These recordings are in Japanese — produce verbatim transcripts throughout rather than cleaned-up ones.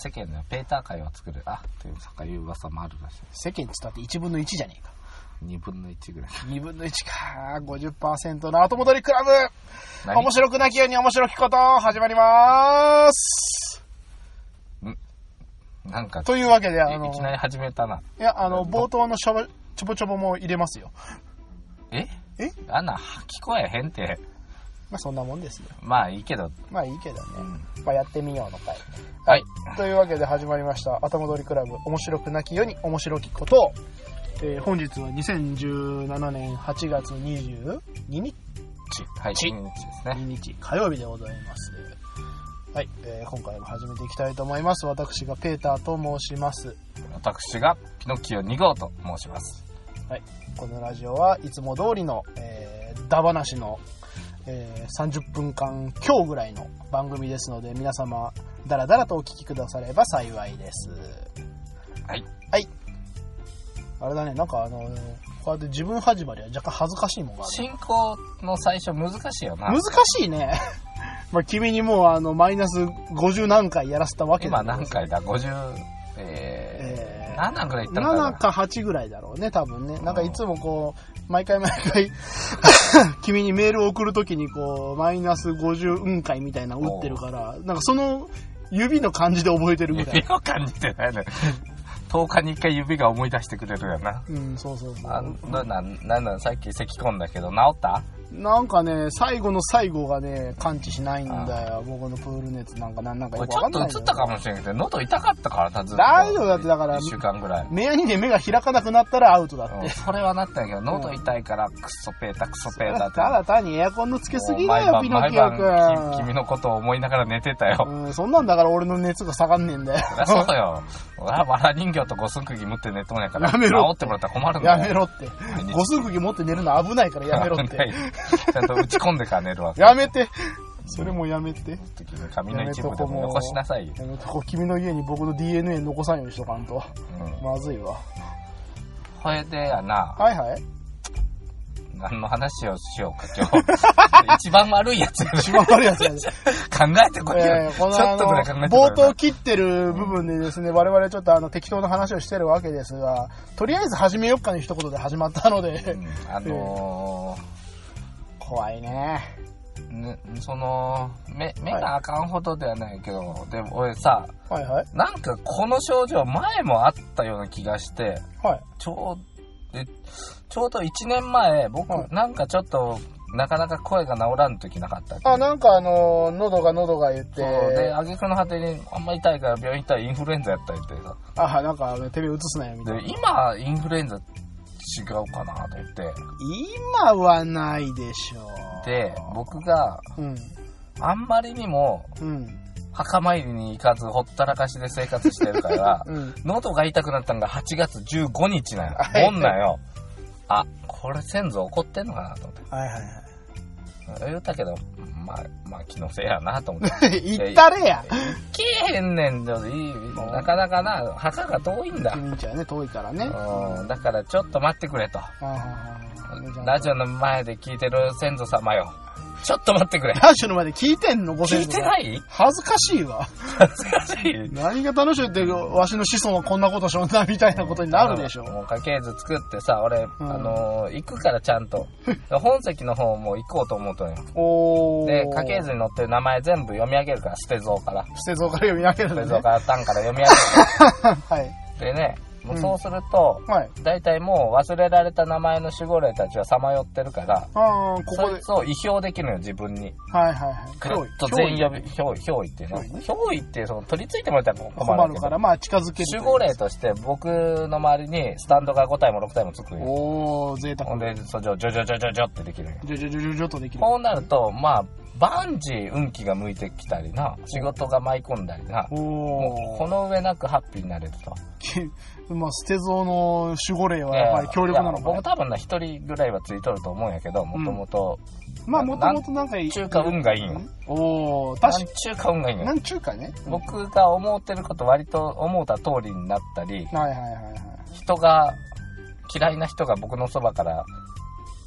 世間ではペーター会を作るあというそういう噂もあるらしい。 世間って言ったっていちぶんのいちじゃねえか。 にぶんのいちぐらい。 にぶんのいちか。ごじゅっパーセント の後戻りクラブ。面白くなきように面白きこと始まりまーす。 んなんかというわけであのいきなり始めたな。 いやあの冒頭のちょぼちょぼちょぼも入れますよ。 ええあんな聞こえへんって。 まあそんなもんですよ。 まあいいけど。 まあいいけどね。うん、まあやってみようの回。 はい。 というわけで始まりました。後戻りクラブ。面白くなきように面白きことを。えー、本日はにせんじゅうななねんはちがつにじゅうににち。 はい。ににちですね。 ににち火曜日でございます。はい、えー、今回も始めていきたいと思います。私がペーターと申します。 私がピノキオに号と申します。 はい。このラジオはいつも通りの、えー、ダ話の、えー、さんじゅっぷんかん強ぐらいの番組ですので、皆様ダラダラとお聞きくだされば幸いです。 はい。 はい。あれだね、なんかあのー、こうやって自分始まりは若干恥ずかしいもんがある。 進行の最初難しいよな。 難しいね。まあ君にもうあのマイナスごじゅう何回やらせたわけだ。 今何回だ ?ごじゅう、えー、えー、ななぐらいいったのかな。 ななかはちぐらいだろうね、多分ね。なんかいつもこう、毎回毎回、君にメールを送るときにこう、マイナスごじゅううん回みたいなの打ってるから、なんかその指の感じで覚えてるぐらい。 指の感じでないね。とおかにいっかい指が思い出してくれるよな。 うん、そうそうそう。 あな、な、なんだ、さっき咳込んだけど、治った？ なんかね、最後の最後がね、感知しないんだよ。僕のプール熱なんかなんなんかよくわかんない。 ちょっと映ったかもしれんけど、喉痛かったからな、ずっと。 大丈夫だって、だから、 いっしゅうかんぐらい。 目にね、目が開かなくなったらアウトだって。うん、 それはなったんやけど、喉痛いから、クソペータ、クソペータって。 ただ単にエアコンのつけすぎだよ、ピノキオ君。 君のことを思いながら寝てたよ。 うん、そんなんだから俺の熱が下がんねえんだよ。 そうよ。俺はわら人形と五寸釘持って寝とんやから、 やめろ治ってもらったら困るんだよ。 やめろって。五寸釘持って寝るの危ないからやめろって。 ちゃんと打ち込んでから寝るわ。 やめて。それもやめて。 髪の一部でも残しなさいよ。 やめとこ。君の家に僕の ディーエヌエー 残さんようにしとかんと。うん、まずいわ。 これでやな。 はいはい。 何の話をしようか今日。一番悪いやつ。 一番悪いやつやね。 考えてこいよ。えー、このちょっとぐらい考えてこいよ。 冒頭切ってる部分でですね、我々ちょっとあの適当な話をしてるわけですが、とりあえず始めよっかの一言で始まったので、うん、 あのー、怖いね。 ね、その目目があかんほどではないけど、はい、でも俺さ、 はいはい、 なんかこの症状前もあったような気がして、 はい、 ちょうでちょうどいちねんまえ僕、はい、なんかちょっとなかなか声が治らん時なかったっけ。 あ、なんかあの喉が喉が言って、 そうで挙句の果てにあんまり痛いから病院行ったらインフルエンザやったりってさ、 あ、なんか手目移すなよみたいな。 で今インフルエンザ違うかなと思って。 今はないでしょう。 で僕が、うん、あんまりにも、うん、墓参りに行かずほったらかしで生活してるから、うん、喉が痛くなったのがはちがつじゅうごにちなんよ。もんなんよ。あ、これ先祖怒ってんのかなと思って。 はいはいはい。 言ったけど、まあ、まあ気のせいやなと思って。 言ったれや。 来えへんねん。なかなかな、墓が遠いんだ。 君んちはね、遠いからね。 うん、だからちょっと待ってくれと。ラジオの前で聞いてる先祖様よ。ちょっと待ってくれ。 ラジオの前で聞いてんのご先祖。 聞いてない？ 恥ずかしいわ。 恥ずかしい。 何が楽しいって、わしの子孫はこんなことしょんなみたいなことになるでしょ。 もう家系図作ってさ、俺、うん、あのー、行くからちゃんと。本籍の方も行こうと思うとんよ。 おー。 で、家系図に載ってる名前全部読み上げるから、捨て像から。 捨て像から読み上げるのね。 捨て像から単から読み上げるから。 はい。 でね、もうそうすると、うん、はい、だいたいもう忘れられた名前の守護霊たちはさまよってるから、 あここでそいつを意表できるのよ、自分に。 はいはいはい。 ぐっと全員呼び、憑依、憑依っていうの。憑依ってその取り付いてもらったら困るけど。 困るから、まあ近づける。 守護霊として僕の周りにスタンドがごたいもろくたいもつくよ。 おー、贅沢。 ほんで、そう、ジョジョジョジョジョジョってできるよ。 ジョジョジョジョジョとできる。 こうなると、まあ、万事運気が向いてきたりな、仕事が舞い込んだりな、もうこの上なくハッピーになれると。 まあ、捨て像の守護霊はやっぱり強力なのか、ね、 僕多分な一人ぐらいはついとると思うんやけど、もともと。 まあもともとなんかいい。 中華運がいいんよ。 おー、確かに。 中華運がいいんよ。 なん中華ね。 僕が思ってること割と思った通りになったり、 はいはいはいはい。 人が、嫌いな人が僕のそばから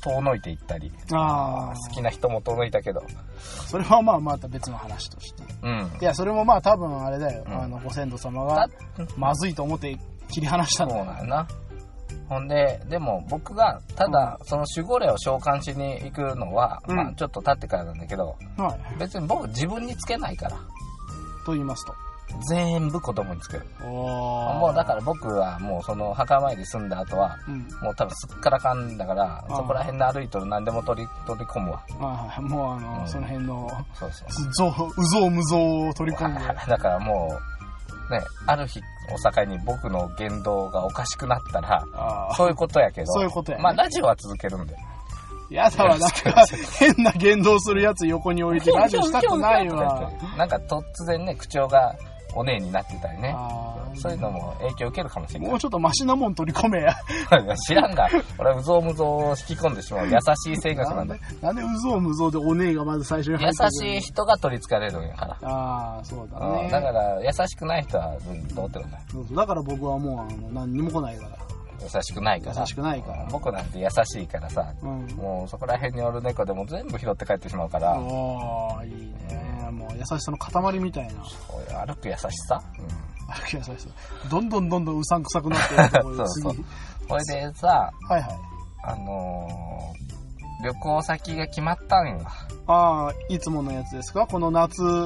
遠のいていったり、 あ好きな人も遠のいたけど、 それはまあまた別の話として、 うん、 いやそれもまあ多分あれだよ、 うん、 あのご先祖様がまずいと思って切り離したんだよ。 そうなんな。ほんででも僕がただその守護霊を召喚しに行くのは、うん、まあちょっと経ってからなんだけど、はい、別に僕自分につけないから。 と言いますと全部子供につける。もうだから僕はもうその墓参り済んだ後は、うん、もう多分すっからかんだからそこら辺で歩いとる何でも取り取り込むわ。 あもうあの、うん、その辺のそうそううぞうむぞうを取り込んでだからもうね、ある日を境に僕の言動がおかしくなったらそういうことやけど、 そういうことやね。 まあラジオは続けるんで。 やだわ、なんか変な言動するやつ横に置いてラジオしたくないわ。 なんか突然ね口調がお姉になってたりね、そういうのも影響受けるかもしれない。 もうちょっとマシなもん取り込めや知らんが俺はうぞうむぞうを引き込んでしまう優しい性格なんだ。 なんでうぞうむぞうでお姉がまず最初に入ってくる。優しい人が取りつかれるんやから。 ああそうだね、 うん、だから優しくない人はどうってことない。 そうそうだから僕はもうあの何にも来ないから。 優しくないから優しくないから僕なんて優しいからさ、うん、もうそこら辺におる猫でも全部拾って帰ってしまうから。 おーいいね、うん、もう優しさの塊みたいな。 歩く優しさ、うん、 歩く優しさどんどんどんどんうさんくさくなってるところそうそうこれでさ、 はいはい、 あのー、旅行先が決まったんよ。 ああいつものやつですか、この夏、うん、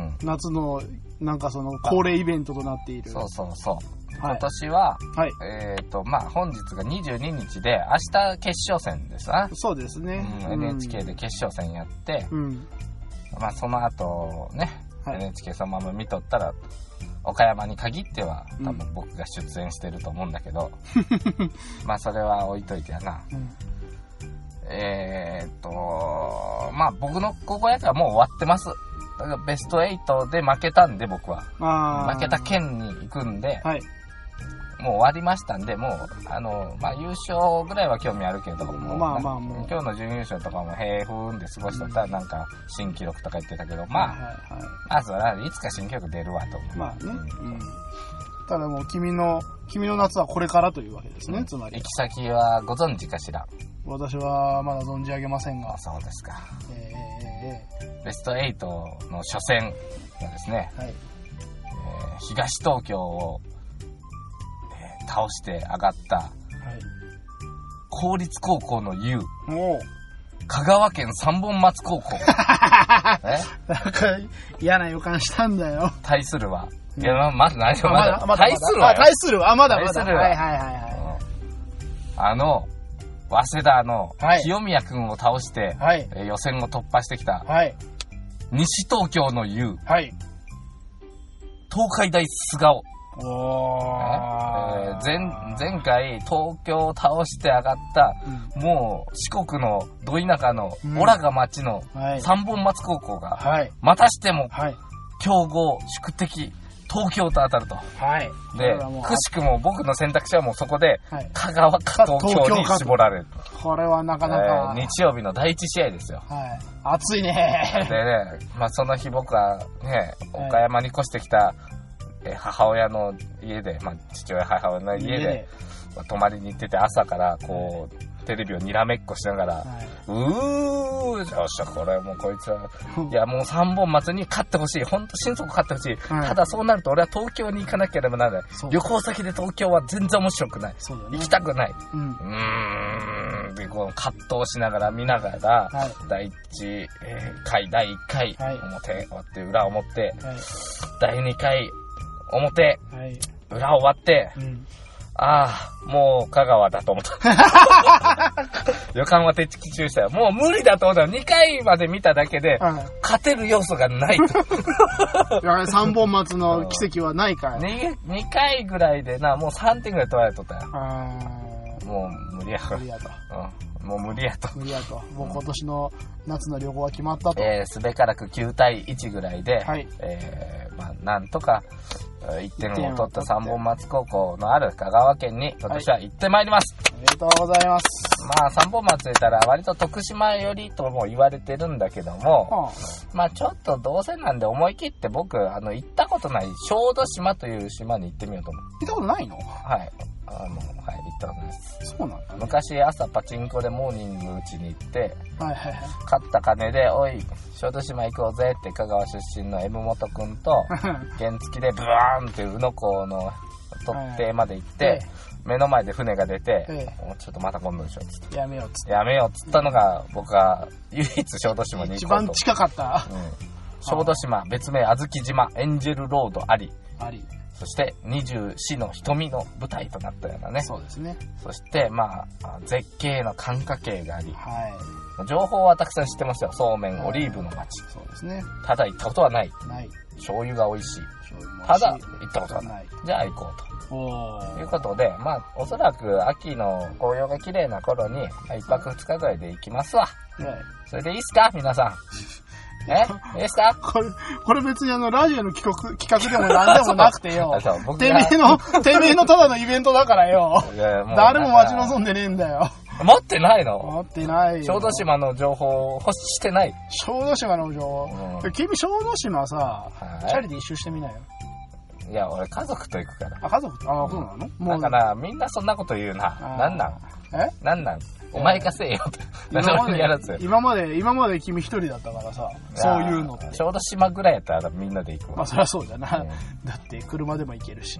夏のなんかその恒例イベントとなっている。 そうそうそう今年は、はい、えっ、ー、と、まあ、本日がにじゅうににちで、明日決勝戦ですな。 そうですね。 うん、エヌエイチケー で決勝戦やって、うん、まあ、その後ね、はい、エヌエイチケー そのまま見とったら、岡山に限っては、多分僕が出演してると思うんだけど、うん、まあ、それは置いといてやな。うん、えっと、まあ、僕の高校野球はもう終わってます。だからベストエイトで負けたんで、僕は。負けた県に行くんで、はい、もう終わりましたんで、もう、あの、まあ、優勝ぐらいは興味あるけど、もう、まあまあもう今日の準優勝とかも平凡で過ごしとったら、なんか、新記録とか言ってたけど、まあ、はいはいはい、まあ、それはいつか新記録出るわと思う。 まあね。うん。ただもう、君の、君の夏はこれからというわけですね、うん、つまり。 行き先はご存知かしら。 私はまだ存じ上げませんが。 そうですか。 えー、えー、ベストエイトの初戦がですね、はい、えー、東東京を、倒して上がった、はい、公立高校の U 香川県三本松高校えなんか嫌な予感したんだよ。 対するは、うん、いやまだ何もまだ、まだ対するは対するはまだまだはいはいはいはい、うん、あの早稲田の清宮くんを倒して、はい、予選を突破してきた、はい、西東京の U、はい、東海大菅生おえー、前, 前回東京を倒して上がった、うん、もう四国のど田舎のオラが町の三本松高校が、はい、またしても強豪宿敵東京と当たると、はい、でくしくも僕の選択肢はもうそこで、はい、香川か東京に絞られる。 これはなかなか、 えー、日曜日のだいいち試合ですよ、 はい、暑いねでね、まあ、その日僕はね岡山に越してきた母親の家で、まあ、父親母親の家で、まあ、泊まりに行ってて朝からこうテレビをにらめっこしながら、はい、うーよっしゃこれもうこいつはいやもう三本松に勝ってほしい本当心底勝ってほしい、はい、ただそうなると俺は東京に行かなければならない旅行先で東京は全然面白くない、ね、行きたくない、うん、うーんでこう葛藤しながら見ながら、はい、だいいち、えー、回だいいっかい、はい、表終わって裏表って、はい、だいにかい表、はい、裏終わって、うん、ああ、もう香川だと思った。予感は的中したよ。もう無理だと思ったらにかいまで見ただけで、はい、勝てる要素がないと。 いや三本松の奇跡はないから。 に, にかいぐらいでな、もうさんてんぐらい取られとったよ。もう無理や。 無理やと。 うん、もう無理やと。 無理やと。もう今年の夏の旅行は決まったと。 えー、すべからくきゅうたいいちぐらいで、はい、えー、まあ、なんとか、いってんを取った三本松高校のある香川県に今年は行ってまいります、 はい、おめでとうございます。 まあ三本松言ったら割と徳島寄りとも言われてるんだけども、はあ、まあちょっとどうせなんで思い切って僕あの行ったことない小豆島という島に行ってみようと思う。 行ったことないの？ はい。 あの、はい、行ったことないです。 そうなんだ、ね、 昔朝パチンコでモーニングうちに行って、 はいはいはい、 勝った金で、おい、小豆島行こうぜって香川出身の M 本くんと、原付でブワーンって宇野港の取っ手まで行って、はいはい、目の前で船が出て、ええ、ちょっとまた今度でしょっつって。 やめようっつって。 やめようっつったのが、僕が唯一小豆島に行こうと。 一番近かった。 うん、小豆島、別名小豆島、エンジェルロードあり。 あり。 そしてにじゅうよんの瞳の舞台となったようなね。 そうですね。 そしてまあ絶景の寒霞渓があり、 はい、 情報はたくさん知ってますよ。そうめんオリーブの町。 そうですね。 ただ行ったことはない。 ない。 醤油が美味しい。 醤油もただ行ったことはない。じゃあ行こうと。 おということで、まあおそらく秋の紅葉が綺麗な頃にいっぱくふつかぐらいで行きますわ。はい。それでいいっすか皆さん。えいいっすかこれ、これ別にあの、ラジオの企画、企画でもなんでもなくてよ。 そうそうてめえの、てめえのただのイベントだからよ。いやもう誰も待ち望んでねえんだよ。 待ってないの待ってないよ。 小豆島の情報欲してない。 小豆島の情報、うん、君小豆島さ、はい、チャリで一周してみなよ。 いや、俺家族と行くから。 あ、家族とあ、そうなの、 うん、だからみんなそんなこと言うな。なんなんえなんなんお前かせえよって。 今まで、やらず今まで、今まで君一人だったからさ、そういうのって。 小豆島ぐらいやったらみんなで行くわ。 まあそりゃそうだな、うん。だって車でも行けるし。 うん。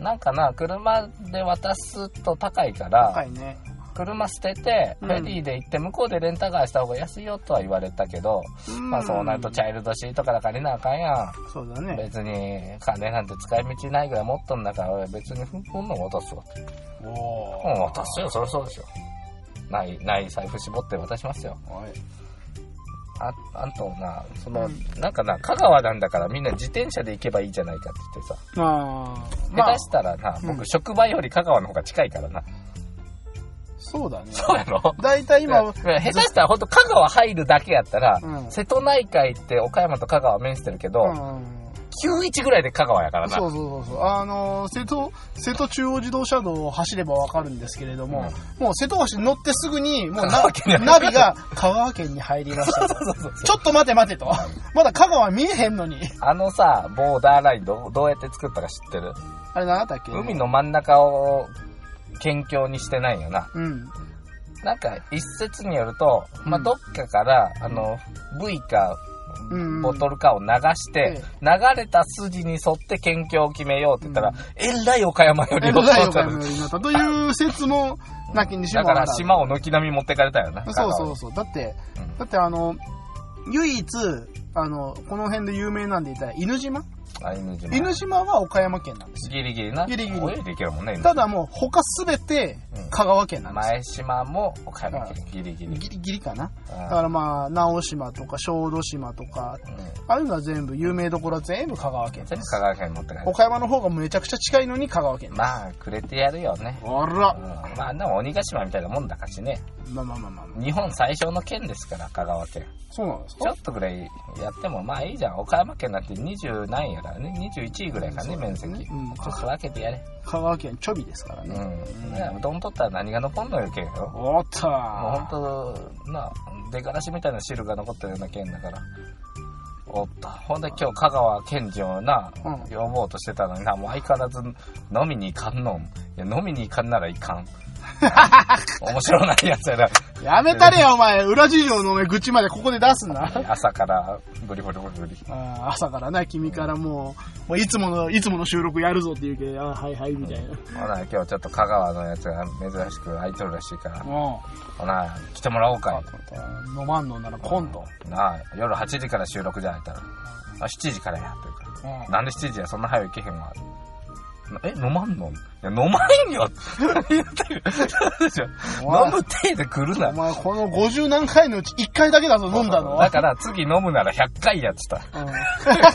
なんかな、車で渡すと高いから、 高いね。 車捨てて、フェリーで行って向こうでレンタカーした方が安いよとは言われたけど、うん、まあそうなるとチャイルドシートから借りなあかんやん。 そうだね。 別に金なんて使い道ないぐらい持っとんだから俺別にふんふんの渡すわ。おー。うん、渡すよ、そりゃそうですよ。ない、ない財布絞って渡しますよ。はい。あ、あんとな、その、うん、なんかな、香川なんだからみんな自転車で行けばいいじゃないかって言ってさ。ああ。下手したらな、まあ、僕、うん、職場より香川の方が近いからな。 そうだね。 そうやろだいたい今、 下手したらほんと香川入るだけやったら、うん、瀬戸内海って岡山と香川面してるけど、うんきゅうじゅういちぐらいで香川やからな。 そうそうそう。あのー、瀬戸、瀬戸中央自動車道を走ればわかるんですけれども、うん、もう瀬戸橋乗ってすぐに、もうナナビが香川県に入りました。そうそうそうそうちょっと待て待てと。まだ香川見えへんのに。 あのさ、ボーダーラインどどうやって作ったか知ってる？ あれ何だっけ？ 海の真ん中を県境にしてないよな。うん。なんか一説によると、まあ、どっかから、うん、あの、V か、ボトルかを流して、うん、流れた筋に沿って県境を決めようって言ったら、うん、えらい岡山よりえらい岡山よりなったという説もなきにしもあらず。 だから島を軒並み持ってかれたよな。 そうそうそう。だって、うん、だってあの、唯一、あの、この辺で有名なんで言ったら、犬島あ、犬島。 犬島は岡山県なんですよ。 ギリギリな。 ギリギリ。 泳いでいけるもんね。 ただもう、他すべて香川県なんですよ。 前島も岡山県。ギリギリ。 ギリギリかな。だからまあ、直島とか小豆島とか、うん、ああいうのは全部、有名どころは全部香川県です。 香川県持ってない。 岡山の方がめちゃくちゃ近いのに香川県です。 まあ、くれてやるよね。 あら、 うん。まあ、でも鬼ヶ島みたいなもんだかしね。 まあまあまあまあ、まあ。 日本最小の県ですから、香川県。 そうなんですか？ ちょっとぐらいやってもまあいいじゃん。岡山県なんてにじゅう何やからね。にじゅういちいぐらいかね、面積。うん、ちょっと分けてやれ。 香川県ちょびですからね。 うん。ね、うどん取ったら何が残んのよ、県よ。 おっとー。 もうほんと、な、出がらしみたいな汁が残ってるような県だから。おっと。ほんで今日香川県人をな、うん、呼ぼうとしてたのにな、もう相変わらず飲みに行かんのん。いや、飲みに行かんならいかん。面白ないやつやな。 やめたれよ、お前。裏事情のお前、愚痴までここで出すんだ。 朝からブリブリブリブリ。 あ朝からな、君からもう、もういつもの、いつもの収録やるぞって言うけど、あはいはいみたいな。 うん、ほな、今日ちょっと香川のやつが珍しく空いてるらしいから。うん、ほな、来てもらおうかい。 飲まんのならコント。 なあ、夜はちじから収録じゃないったら。あ、しちじからやってるから。うん、なんでしちじや、そんな早い行けへんわ。え、飲まんの？いや、飲まんよ言ってる。飲む手で来るな。 お前、このごじゅう何回のうちいっかいだけだぞ、飲んだの。 だから、次飲むならひゃっかいやっつった。うん、い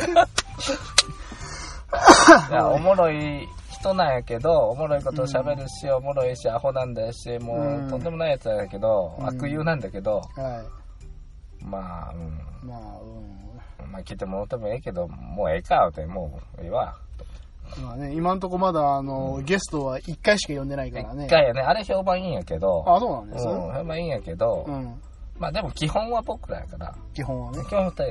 や、おもろい人なんやけど、おもろいことを喋るし、うん、おもろいし、アホなんだし、もう、うん、とんでもないやつなんだけど、うん、悪友なんだけど、はい、まあ、うん。まあ、うん。まあ、来てもらってもええけど、もうええか、って、もう、ええわ。 まあね、今んとこまだあの、うん、ゲストはいっかいしか呼んでないからね。 いっかいやね。あれ評判いいんやけど。 あ、そうなんですね。 うん、評判いいんやけど。うん、まあでも基本は僕らやから。 基本はね。 基本二人やから。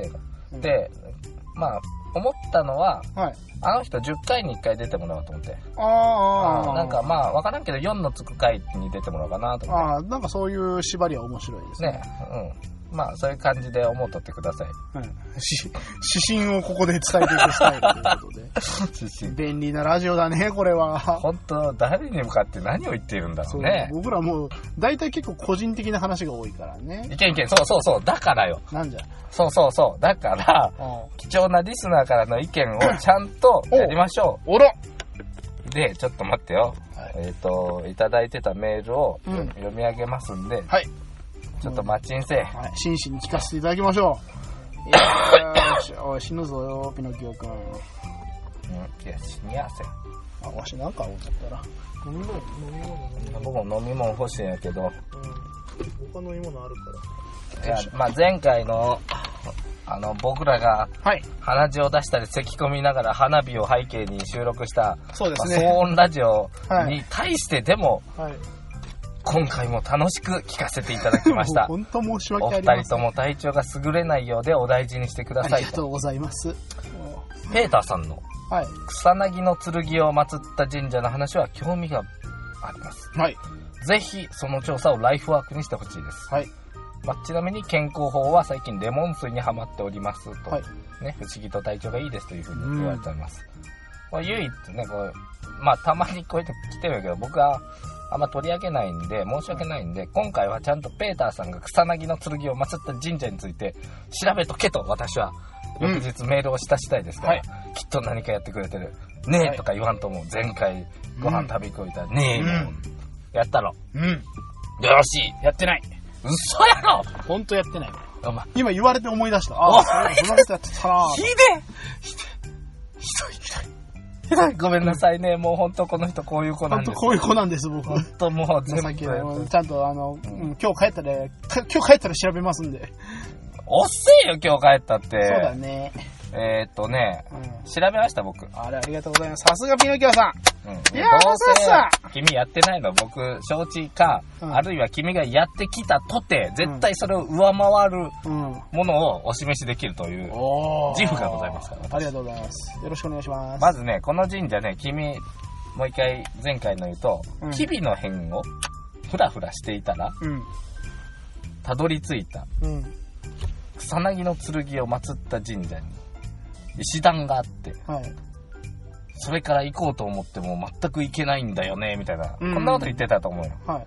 うん、 で、まあ、思ったのは、 はい、 あの人じゅっかいにいっかい出てもらおうと思って。 ああ。 なんかまあ、わからんけどよんのつく回に出てもらおうかなと思って。 ああ、なんかそういう縛りは面白いですね。 ね、うん。まあ、そういう感じで思うとってください。 はい。し、指針をここで伝えていくスタイルということで。指針。便利なラジオだね、これは。 本当誰に向かって何を言っているんだろうね。 そう僕らもう、大体結構個人的な話が多いからね。 いけんいけん、そうそうそう、だからよ。 なんじゃ。 そうそうそう、だから、貴重なリスナーからの意見をちゃんとやりましょう。おらで、ちょっと待ってよ。はい、えっ、ー、と、いただいてたメールを、うん、読み上げますんで、 はい。 ちょっと待ちんせい。 はい。真摯に聞かせていただきましょう。いやーし、おい、死ぬぞよ、ピノキオくん。うん、 いや、死にやせん。 あ、わしなんか思ったら。飲み物、飲み物、 僕も飲み物欲しいんやけど。うん。 他飲み物あるから。いや、まあ前回の、あの、僕らが、鼻血を出したり咳込みながら花火を背景に収録した、 そうですね。 まあ、騒音ラジオに対してでも、 はい。 今回も楽しく聞かせていただきました。 本当申し訳ありません。 お二人とも体調が優れないようでお大事にしてくださいと。 ありがとうございます。 ペーターさんの草薙の剣を祀った神社の話は興味があります。 はい。 ぜひその調査をライフワークにしてほしいです。 はい。 まあ、ちなみに健康法は最近レモン水にハマっておりますと、 はい、 ね、不思議と体調がいいですというふうに言われております。うん、唯一ね、こう、まあたまにこうやって来てるけど、僕はあんま取り上げないんで、申し訳ないんで、今回はちゃんとペーターさんが草薙の剣を祀った神社について調べとけと私は翌日メールをした次第ですから、うん、きっと何かやってくれてる。ねえとか言わんと思う。前回ご飯食べ行こうたら、ねえ、うん、やったろ。 うん。 よし。 やってない。 嘘やろ。 ほんとやってない。 お前今言われて思い出した。ああ、そんなことやってたな。 ひでひでひどいひどい。ごめんなさいね。もう本当この人こういう子なんです。 本当こういう子なんです、僕。 本当もう全部。 ちゃんとあの、うん、今日帰ったら、今日帰ったら調べますんで。 おっせえよ、今日帰ったって。 そうだね。 えー、っとね、うん、調べました、僕。 あれ、ありがとうございます。さすがピノキオさん。うん、いやー、 どうせ君やってないの、僕、承知か、うん、あるいは君がやってきたとて、絶対それを上回るものをお示しできるという自負がございますから。 ありがとうございます。よろしくお願いします。 まずね、この神社ね、君、もう一回、前回の言うと、うん、吉備の辺をふらふらしていたら、うん、たどり着いた、うん、草薙の剣を祀った神社に、石段があって、はい、それから行こうと思っても全く行けないんだよね、みたいな、うん、こんなこと言ってたと思うよ。はい、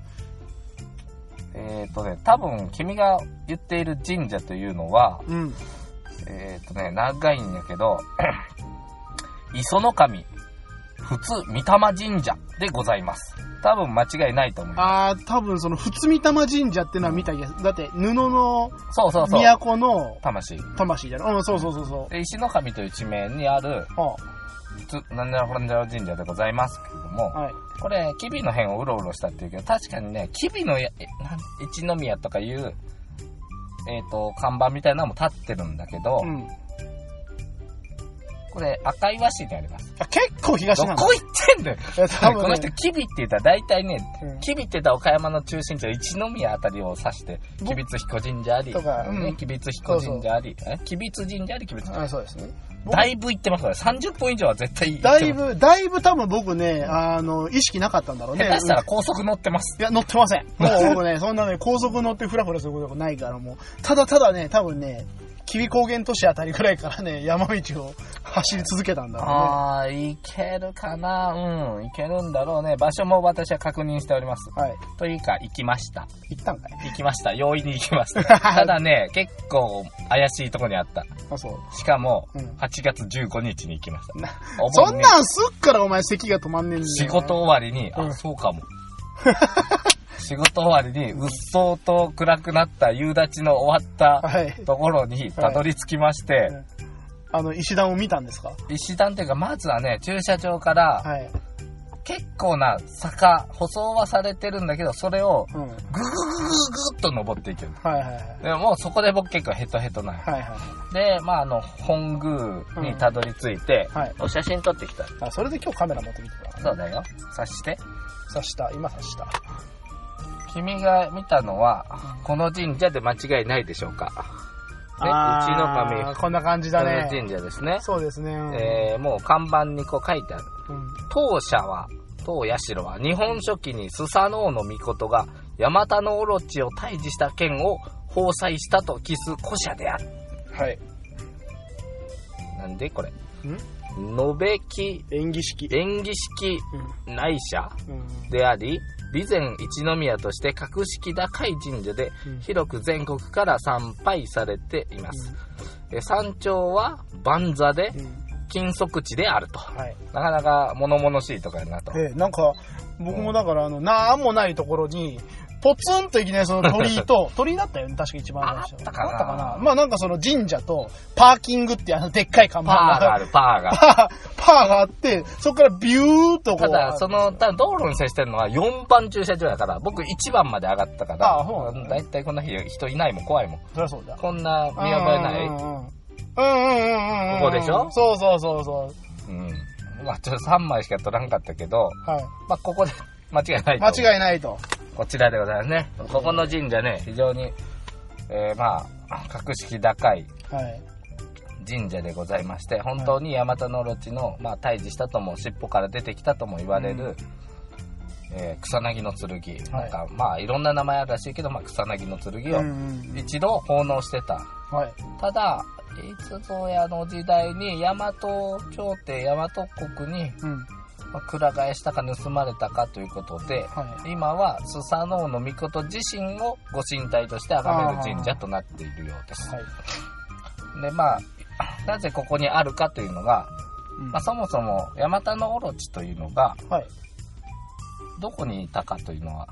えっとね、多分君が言っている神社というのは、うん、えっとね、長いんやけど、磯の神、普通御霊神社でございます。多分間違いないと思います。 ああ、多分その普通御霊神社ってのは見た気がする。うん、だって布のそうそうそう都の魂魂じゃない。うん、そうそうそうそう。 で石の神という地名にある、はあ、なんだらほんじゃら神社でございますけれども、はい、これ吉備の辺をうろうろしたっていうけど、確かにね、吉備のや一宮とかいうえっ、ー、と看板みたいなのも立ってるんだけど。うん、これ赤岩市にあります。 あ、結構東なんだ。 どこ行ってんだよ。ね、この人吉備って言ったら大体ね、うん、吉備って言ったら岡山の中心地は一宮あたりを指して、吉備津彦神社あり、とか、うん、吉備津彦神社あり、え吉備津神社あり、吉備津神社。 あ、そうですね。 だいぶ行ってますから、さんじゅっぷん以上は絶対行ってます。だいぶ、だいぶ多分僕ね、あの、意識なかったんだろうね。 下手したら高速乗ってます。 いや、乗ってません。もう僕ね、そんなね、高速乗ってフラフラすることがないからもう、ただただね、多分ね、吉備高原都市あたりくらいからね、山道を走り続けたんだろうね。 ああ、行けるかな。うん、行けるんだろうね。場所も私は確認しております。はい。というか、行きました。 行ったんかい？ 行きました。容易に行きました。ただね、結構怪しいとこにあった。 あ、そう。 しかも、うん、はちがつじゅうごにちに行きました。 そんなんすっからお前席が止まんねんねん。 仕事終わりに、うん、あ、そうかも。仕事終わりにうっそうと暗くなった夕立の終わったところにたどり着きまして、はいはい、 あの石段を見たんですか？ 石段っていうか、まずはね、駐車場から結構な坂、舗装はされてるんだけど、それをぐぐぐぐぐっと登っていける、はいはいはい、でもうそこで僕結構ヘトヘトなん、はいはい、で、まあ、あの本宮にたどり着いて、うん、はい、お写真撮ってきた。 あ、それで今日カメラ持ってきてたから、ね、 そうだよ。察して察した今察した。 君が見たのは、この神社で間違いないでしょうか？ あー、うちの神。 こんな感じだね。 神社ですね。 そうですね。うん、 えー、もう看板にこう書いてある。 うん、 当社は、当社は、日本書紀にスサノオノミコトが、ヤマタノオロチを退治した剣を奉祭したと記す古社である。 はい。 なんでこれ。 ん延べ木演技式演技式内社であり、備前一宮として格式高い神社で広く全国から参拝されています、うん、山頂は万座で金足地であると、はい、なかなか物々しいとかやなと、 えー、なんか僕もだからあの、うん、なんもないところにポツンといきなりその鳥居と、鳥居だったよね、確か一番最初。 あったかな。 あったかな。まあなんかその神社と、パーキングってあのでっかい看板が。パーがある、パーが。 パー、パーがあって、そこからビューっとこう。 ただ、その、ただ道路に接してるのはよんばん駐車場やから、僕いちばんまで上がったから、 ああ、そう。 だいたいこんな日人いないもん、怖いもん。 そりゃそうだ。 こんな見覚えない。 うんうんうんうん。うんうんうんうん。 ここでしょ？ そうそうそうそう。 うん。まあちょっとさんまいしか取らんかったけど、 はい。 まあここで間違いないと。 間違いないと。 こちらでございますね。ここの神社ね、非常に、えー、まあ、格式高い神社でございまして、本当にヤマタノオロチの、まあ、退治したとも、尻尾から出てきたとも言われる、うん、えー、草薙の剣。なんか、まあ、いろんな名前あるらしいけど、まあ、草薙の剣を一度奉納してた。 はい、 ただ、いつぞやの時代に、大和朝廷、大和国に、うん、くら替えしたか盗まれたかということで、はい、今はスサノオノミコト自身をご神体として崇める神社となっているようです。はい、で、まあ、なぜここにあるかというのが、うん、まあ、そもそもヤマタノオロチというのが、はい、どこにいたかというのは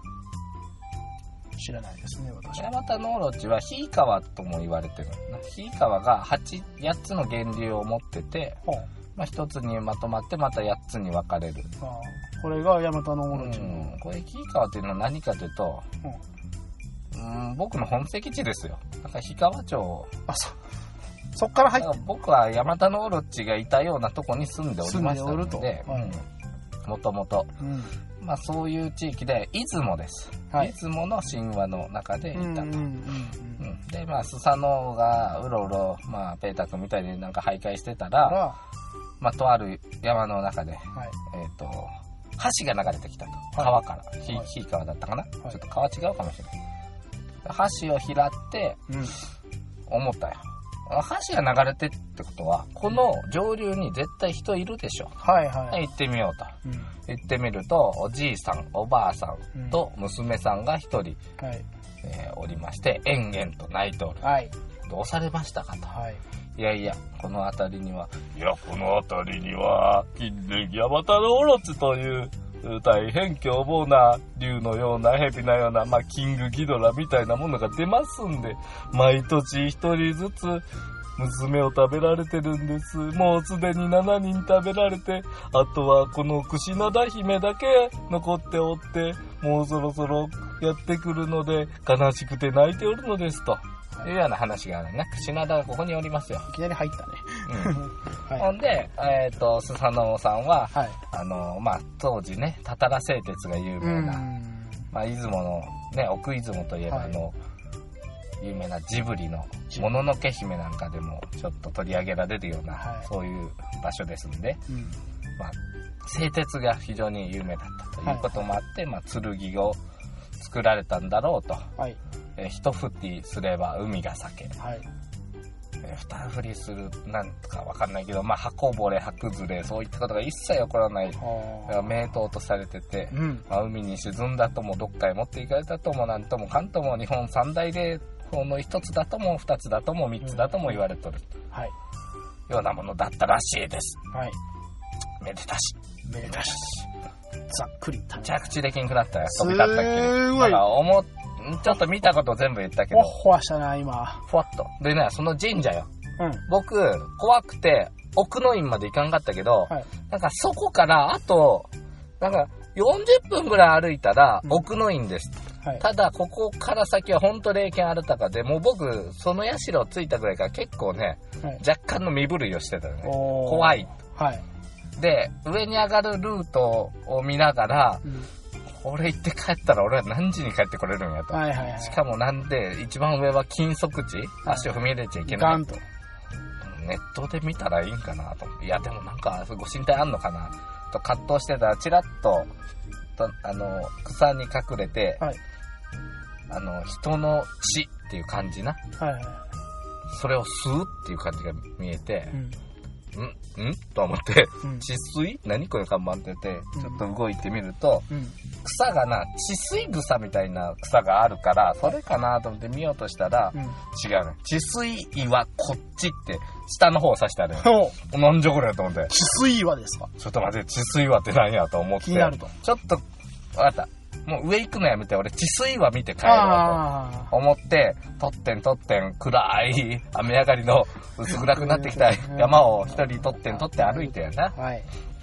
知らないですね、私。 ヤマタノオロチはヒイカワとも言われてる。ヒイカワがはち、やっつの源流を持ってて、まあ、一つにまとまってまた八つに分かれる。 ああ、これがヤマタノオロチの、うん、 これヒイカワというのは何かというと、うん、うん、僕の本籍地ですよ。だから氷川町。 あ、そそっから入って。 僕はヤマタノオロチがいたようなとこに住んでおりましたので、もともと、まあそういう地域で出雲です。はい、出雲の神話の中でいたと。で、まあスサノオがうろうろ、まあペータ君みたいになんか徘徊してたら。まあ、とある山の中で、はい、えっ、ー、と、橋が流れてきたと。川から。ひ、はい、ひ川だったかな、はい、ちょっと川違うかもしれない。橋を拾って、うん、思ったよ。橋が流れてってことは、この上流に絶対人いるでしょ。 はいはい。 行ってみようと。うん、行ってみると、おじいさん、おばあさんと娘さんが一人、はいえー、おりまして、延々と泣いておる。はい、どうされましたかと。はいいやいや、この辺りには、いや、この辺りには、近年ヤマタノオロチという、大変凶暴な竜のような蛇なような、まあ、キングギドラみたいなものが出ますんで、毎年一人ずつ、娘を食べられてるんです。もうすでにしちにん食べられて、あとはこのクシナダ姫だけ残っておって、もうそろそろやってくるので、悲しくて泣いておるのですと。いうような話があるね。クシナダがここにおりますよ。 いきなり入ったね。 うんはい、ほんで、えっ、ー、と、スサノオさんは、はい、あの、まあ、当時ね、たたら製鉄が有名な、まあ、出雲の、ね、奥出雲といえば、はい、あの、有名なジブリの、もののけ姫なんかでも、ちょっと取り上げられるような、はい、そういう場所ですんで、うん、まあ、製鉄が非常に有名だったということもあって、はい、まあ、剣を作られたんだろうと。はいえー、一振りすれば海が裂け、はいえー、二振りするなんかわかんないけど、まあ、刃こぼれ刃崩れそういったことが一切起こらない名刀とされてて、うんまあ、海に沈んだともどっかへ持っていかれたともなんともかんとも日本三大霊峰の一つだとも二つだとも三つだとも言われとる、うんはい、ようなものだったらしいです、はい、めでたしめでたしざっくり着地できんくなったよ飛び立ったっけりなんか思っちょっと見たこと全部言ったけど。 ほわほわしたな、今。 ふわっと。でね、その神社よ。うん。僕、怖くて、奥の院まで行かんかったけど、はい、なんかそこから、あと、なんか、よんじゅっぷんぐらい歩いたら、奥の院です。うんはい、ただ、ここから先は本当霊験あるたかで、もう僕、その社を着いたぐらいから結構ね、はい、若干の身震いをしてたよね。怖い。はい。で、上に上がるルートを見ながら、うん俺行って帰ったら俺は何時に帰ってこれるんやと。 はいはいはい、 しかもなんで、一番上は禁足地、足を踏み入れちゃいけない。 ガンと。 ネットで見たらいいんかなと。いや、でもなんか、ご神体あんのかなと葛藤してたら、チラッと、とあの、草に隠れて、はい、あの、人の血っていう感じな。はいはい、それを吸うっていう感じが見えて、うんんんと思って、うん、治水何これ看板って言って、ちょっと動いてみると、うん、草がな、治水草みたいな草があるから、それかなと思って見ようとしたら、うん、違うね。治水岩こっちって、下の方を指してあるよ。なんじゃこれと思って。 治水岩ですか？ ちょっと待って、治水岩って何やと思って。 気になると。 ちょっと、わかった。もう上行くのやめて、俺治水岩見て帰ろうと思って、とってんとってん暗い雨上がりの薄暗くなってきた山を一人とってんとって歩いてやな。はい、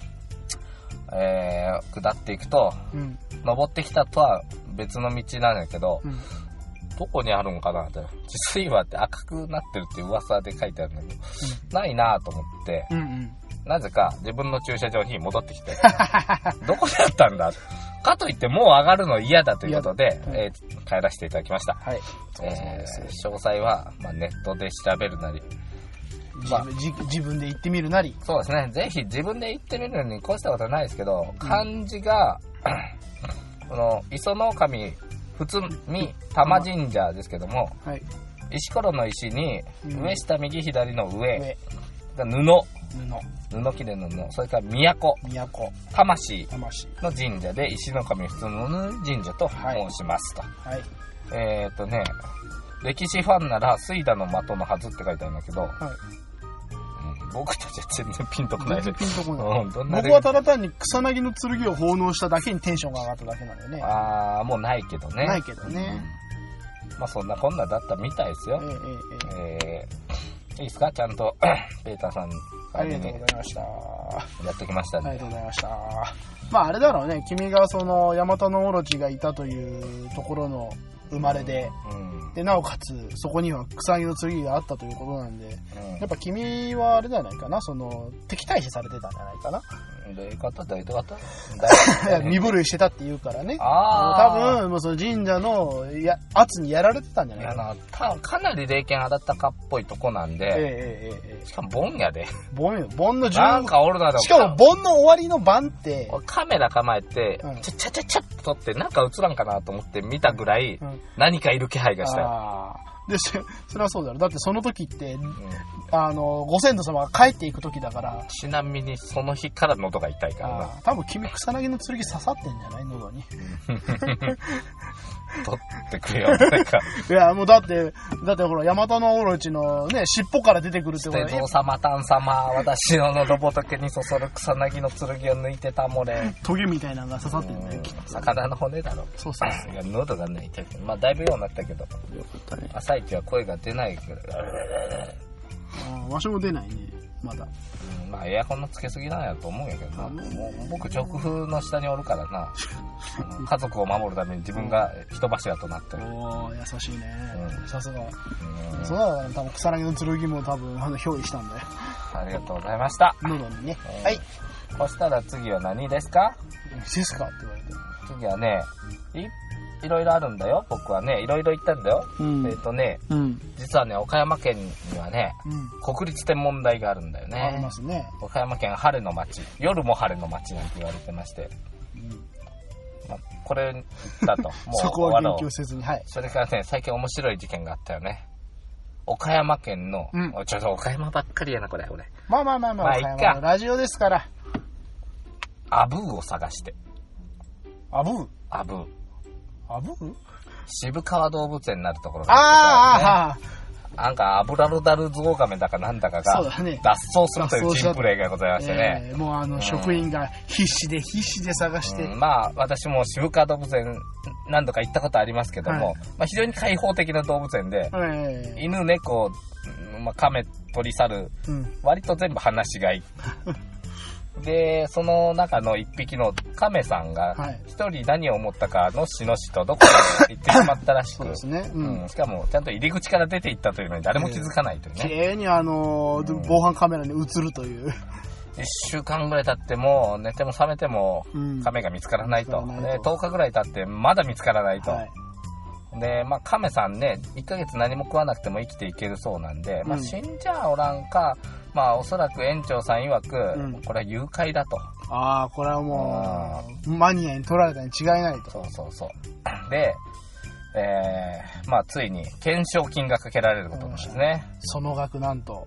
えー、下っていくと、うん、登ってきたとは別の道なんだけど、うん、どこにあるんかなって。治水岩って赤くなってるっていう噂で書いてあるんだけど、うん、ないなと思って、うんうん、なぜか自分の駐車場に戻ってきて、どこであったんだかといってもう上がるの嫌だということで、うんえー、帰らせていただきました。はい。えー、詳細は、まあ、ネットで調べるなり、 まあ、自, 自分で行ってみるなり。 そうですね。ぜひ自分で行ってみるのに越したことはないですけど、漢字が、うん、この磯の神普通に玉神社ですけども、はい、石ころの石に上下右左の上、上が布。布布切れの布、それから都、 都魂の神社で石の神普通の神社と申しますと、はいはい、えっとね歴史ファンなら水田の的のはずって書いてあるんだけど、はいうん、僕たちは全然ピンとこないで。 全然ピンとこない、うん、どんな僕はただ単に草薙の剣を奉納しただけにテンションが上がっただけなんだよね。 ああもうないけどね。 ないけどね、 うん、まあそんなこんなだったみたいですよ。えー、えーえー、いいですかちゃんとペーターさんありがとうございました。やってきましたね。 ありがとうございました。まああれだろうね、君がそのヤマタノオロチがいたというところの生まれで、うん、でなおかつそこには草薙の剣があったということなんで、うん、やっぱ君はあれじゃないかな、その敵対視されてたんじゃないかな。 どういうことどういうこと身震いしてたって言うからね。あ多分もうその神社のや圧にやられてたんじゃないかな。いやなかなり霊剣あだったかっぽいとこなんで、えーえーえー、しかも盆やで盆よ盆のなんかおるなでもしかも盆の終わりの晩ってカメラ構えて、うん、ちゃちゃちゃちゃっと撮ってなんか映らんかなと思って見たぐらい、うん、何かいる気配がしたよ。あでそれはそうだろ。だってその時って、うん、あのご先祖様が帰っていく時だから。 ちなみにその日から喉が痛いからな。 多分君草薙の剣刺さってんじゃない喉に。 取ってくれよ誰か。 いやもうだってだってほらヤマタノオロチのね尻尾から出てくるってこと。 ステゾ様タン様私の喉仏にそそる草薙の剣を抜いてたもれ。 トゲみたいなのが刺さってるんだよ。 魚の骨だろ。 そうそうそう。 いや喉がね痛い。まあだいぶようになったけど。よかったね。朝一は声が出ないけど。 ああわしも出ないねまだ。 うん、まあエアコンのつけすぎなんやと思うんやけどな。もう僕直風の下におるからな。家族を守るために自分が人柱となってる。 おー優しいね。さすが。そうだから多分草薙の剣も多分あの憑依したんだよ。 ありがとうございました。 喉にね。はい。 そしたら次は何ですか？ ですかって言われて。 次はねいいろいろあるんだよ。僕はねいろいろ言ったんだよ。うん、えっ、ー、とね、うん、実はね岡山県にはね、うん、国立天文台があるんだよね。 ありますね。 岡山県晴れの町、夜も晴れの町なんて言われてまして、うんまあ、これだともうそこは言及せずに、はい。 それからね最近面白い事件があったよね。岡山県の、うん、ちょっと岡山ばっかりやなこれ俺。 まあまあまあまあ、まあ、岡山のラジオですから。 アブーを探して。 アブー？ アブー。 アブー？ 渋川動物園になるところがある、ね、 ああなんかアブラルダルゾウガメだかなんだかが脱走するという珍プレイがございましてね、 えー、もうあの職員が必死で必死で探して、 うん、まあ私も渋川動物園何度か行ったことありますけども、はい、まあ、非常に開放的な動物園で、えー、犬猫、まあ、亀鳥猿、うん、割と全部放し飼いでその中の一匹の亀さんが一人何を思ったかのしのしとどこかに行ってしまったらしくそうですね、うんうん、しかもちゃんと入り口から出て行ったというのに誰も気づかないというね、 綺麗にあのーうん、防犯カメラに映るといういっしゅうかんぐらい経っても寝ても覚めても亀が見つからないと、うん、でとおかぐらい経ってまだ見つからないと、はい、でまあ亀さんねいっかげつ何も食わなくても生きていけるそうなんで、まあ、死んじゃおらんか、まあおそらく園長さん曰く、うん、これは誘拐だと。 ああ、これはもうマニアに取られたに違いないと。 そうそうそうで、えー、まあついに懸賞金がかけられることなんですね、 うん、その額なんと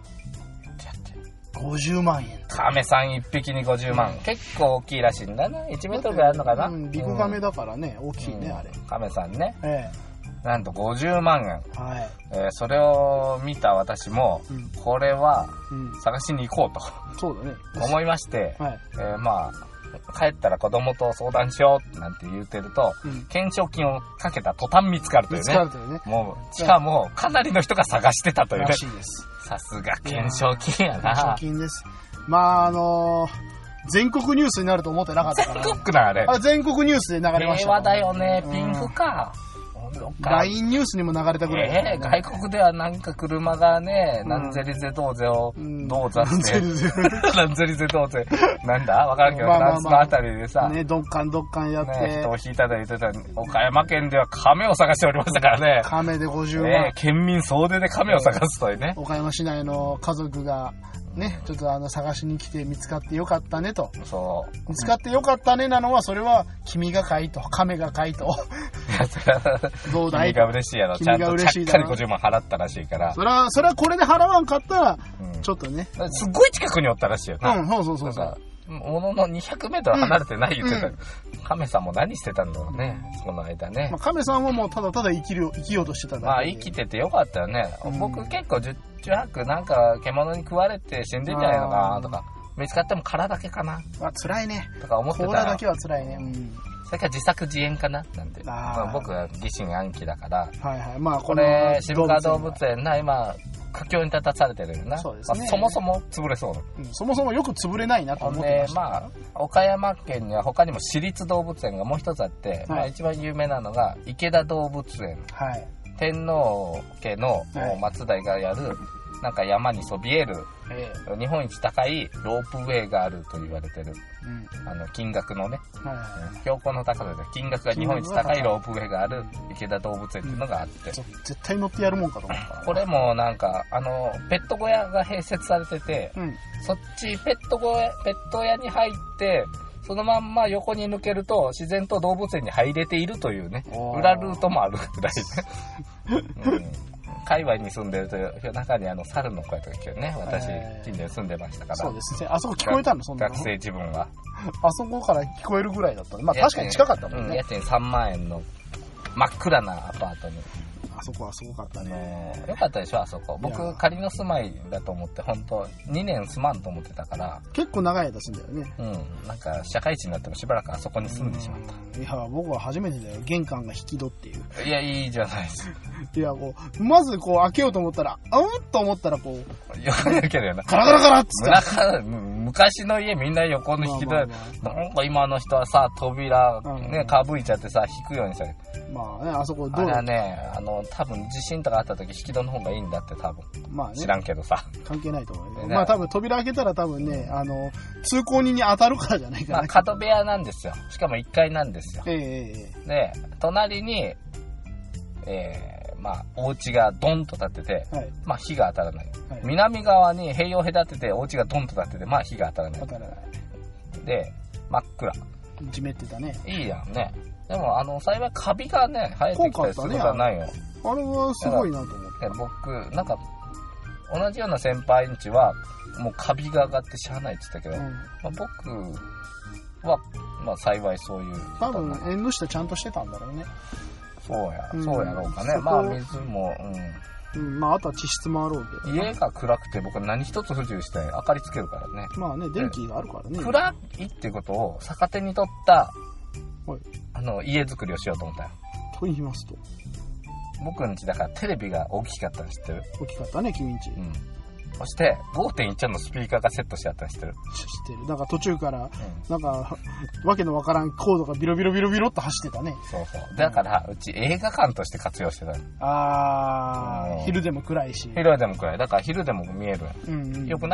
ごじゅうまんえん。 亀さんいっぴきにごじゅうまん、うん、結構大きいらしいんだな。いちメートルぐらいあるのかな、うん、 リクガメだからね、うん、大きいね、 うん、 あれ亀さんね、 ええ、なんとごじゅうまんえん、 はい、 えー、それを見た私も、うん、これは探しに行こうと、 そうだね、 思いまして、 はい、 えー、まあ帰ったら子供と相談しようなんて言ってると、うん、懸賞金をかけた途端見つかるというね。 見つかるというね。 もうしかもかなりの人が探してたというね。 らしいです。 さすが懸賞金やな。 懸賞金です。まああのー、全国ニュースになると思ってなかったから、ね。 全国なあれ。 あ、全国ニュースで流れました、ね。 平和だよね。ピンクか。 ライン ニュースにも流れたぐらい、ね。 えー、外国ではなんか車がね、うん、何ゼリゼどうぜをどうざって、何ゼリゼどうぜ、なんだわからんけど、フランスのあたりでさ、 ね、どっかんどっかんやって、 ね、人を引いたり言ってた岡山県では亀を探しておりましたからね。 亀でごじゅうまん。 ね、県民総出で亀を探すというね。 岡山市内の家族が、ね、ちょっとあの探しに来て見つかってよかったねと。 そう。 見つかってよかったねなのは、それは君がかいと、亀がかいと。 どうだい君が嬉しいやろ。ちゃんとちゃっかりごじゅうまん払ったらしいから。 それは、それはこれで払わんかったら、うん、ちょっとね。 すっごい近くにおったらしいよな。 うん、そうそうそうそう。 もののにひゃくメートル離れてない言ってた、うんうん、亀さんも何してたんだろうね、その間ね。 まあ、亀さんはもうただただ生きる生きようとしてただけで。 まあ生きててよかったよね、うん、僕結構十中八九なんか獣に食われて死んでんじゃないのかなとか、見つかっても殻だけかな、 あ、辛いねとか思ってたら、 甲羅だけは辛いね、うん、 それから自作自演かななんて、まあ、僕は疑心暗鬼だから、 はいはい、まあこれ渋川動物園な今苦境に立たされてるよな。 そうですね。 まあ、そもそも潰れそうな、 うん。そもそもよく潰れないなと思ってました。 まあ、岡山県には他にも私立動物園がもう一つあって、はい、まあ、一番有名なのが池田動物園。 はい、 天皇家の松代がやる、はい、なんか山にそびえる、ええ、日本一高いロープウェイがあると言われてる、うん、あの金額のね、はい、標高の高さで金額が日本一高いロープウェイがある池田動物園っていうのがあって、うん、 絶対乗ってやるもんかと思った。 これもなんかあのペット小屋が併設されてて、うん、そっちペット小屋ペット屋に入ってそのまんま横に抜けると自然と動物園に入れているというね裏ルートもあるぐらいね、うん、界隈に住んでるという中にあの猿の声とか聞くね。私近所に住んでましたから。 そうですね。あそこ聞こえたのそんなの。 学生自分はあそこから聞こえるぐらいだったね。まあ確かに近かったもんね。 家賃さんまんえんの真っ暗なアパートに。 あそこはすごかったね。 よかったでしょあそこ。僕仮の住まいだと思って本当にねん住まんと思ってたから。 結構長い間住んだよね。 うん。なんか社会人になってもしばらくあそこに住んでしまった。 いや僕は初めてだよ。玄関が引き戸っていう。 いやいいじゃないです。 いやこうまずこう開けようと思ったらあうんと思ったらこうよくだけどよな。 カラカラカラっつって。 昔の家みんな横の引き戸、まあまあまあ、なんか今の人はさ扉ねかぶいちゃってさ引くようにさ。 まあねあそこどうあれはねあの多分地震とかあった時引き戸の方がいいんだって多分、まあね、知らんけどさ関係ないと思うよ、ね、まあ多分扉開けたら多分ねあの通行人に当たるからじゃないかな、まあ、 角部屋なんですよ。しかもいっかいなんですよ、 えー、 で隣にえー、まあお家がドンと建ってて、はい、まあ火が当たらない、はい、南側に塀を隔ててお家がドンと建っててまあ火が当たらない当たらないで真っ暗じめってたね。 いいやんね。でもあの幸いカビがね生えてきたりすることはないよ、ね、 あれはすごいなと思って僕なんか同じような先輩んちはもうカビが上がってしゃあないって言ったけど、うんまあ、僕は、まあ、幸いそういう多分縁の下ちゃんとしてたんだろうね。 そうや、うん、そうやろうかね。まあ水もうん、うん、まああとは地質もあろうけど家が暗くて僕何一つ不自由して明かりつけるからね。 まあね電気があるからね。 暗いってことを逆手に取ったはい、あの家作りをしようと思ったよ。 と言いますと僕ん家だからテレビが大きかったの知ってる？ 大きかったね君ん家、うん、 そして ごてんいち のスピーカーがセットしてあったの知ってる？ 知ってる。なんか途中から、うん、なんかわけのわからんコードがビロビロビロビロっと走ってたね。 そうそうだからうち映画館として活用してた。 あー、うん、昼でも暗いし昼でも暗いだから昼でも見える、うんうん、よくない？